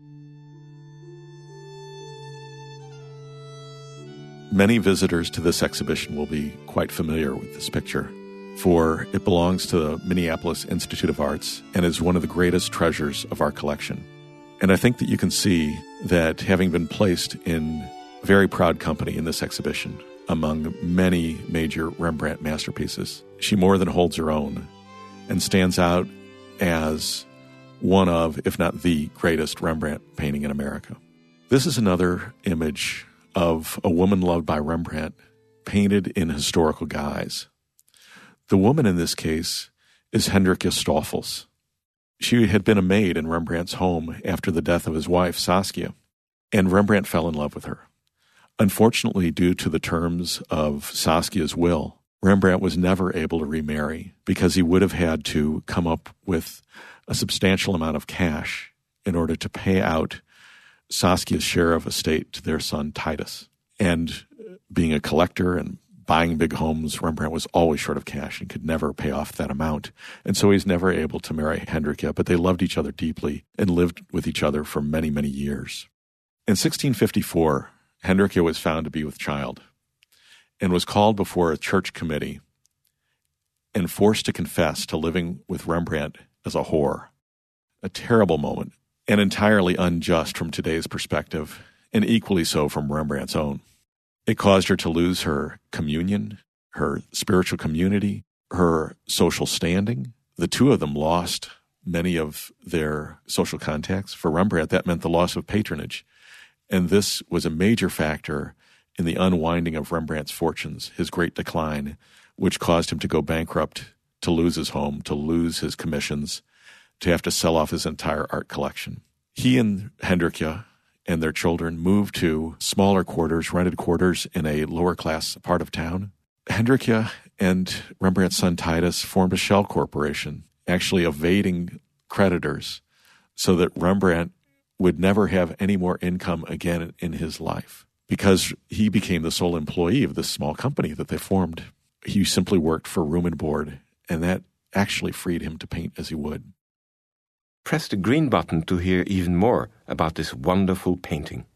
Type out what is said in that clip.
Many visitors to this exhibition will be quite familiar with this picture, for it belongs to the Minneapolis Institute of Arts and is one of the greatest treasures of our collection. And I think that you can see that having been placed in very proud company in this exhibition among many major Rembrandt masterpieces, she more than holds her own and stands out as one of, if not the greatest Rembrandt painting in America. This is another image of a woman loved by Rembrandt, painted in historical guise. The woman in this case is Hendrikje Stoffels. She had been a maid in Rembrandt's home after the death of his wife, Saskia, and Rembrandt fell in love with her. Unfortunately, due to the terms of Saskia's will, Rembrandt was never able to remarry because he would have had to come up with a substantial amount of cash in order to pay out Saskia's share of estate to their son Titus. And being a collector and buying big homes, Rembrandt was always short of cash and could never pay off that amount. And so he's never able to marry Hendrikje, but they loved each other deeply and lived with each other for many, many years. In 1654, Hendrikje was found to be with child and was called before a church committee and forced to confess to living with Rembrandt as a whore. A terrible moment, and entirely unjust from today's perspective, and equally so from Rembrandt's own. It caused her to lose her communion, her spiritual community, her social standing. The two of them lost many of their social contacts. For Rembrandt, that meant the loss of patronage. And this was a major factor in the unwinding of Rembrandt's fortunes, his great decline, which caused him to go bankrupt, to lose his home, to lose his commissions, to have to sell off his entire art collection. He and Hendrikje and their children moved to smaller quarters, rented quarters in a lower-class part of town. Hendrikje and Rembrandt's son Titus formed a shell corporation, actually evading creditors so that Rembrandt would never have any more income again in his life because he became the sole employee of this small company that they formed. He simply worked for room and board, and that actually freed him to paint as he would. Press the green button to hear even more about this wonderful painting.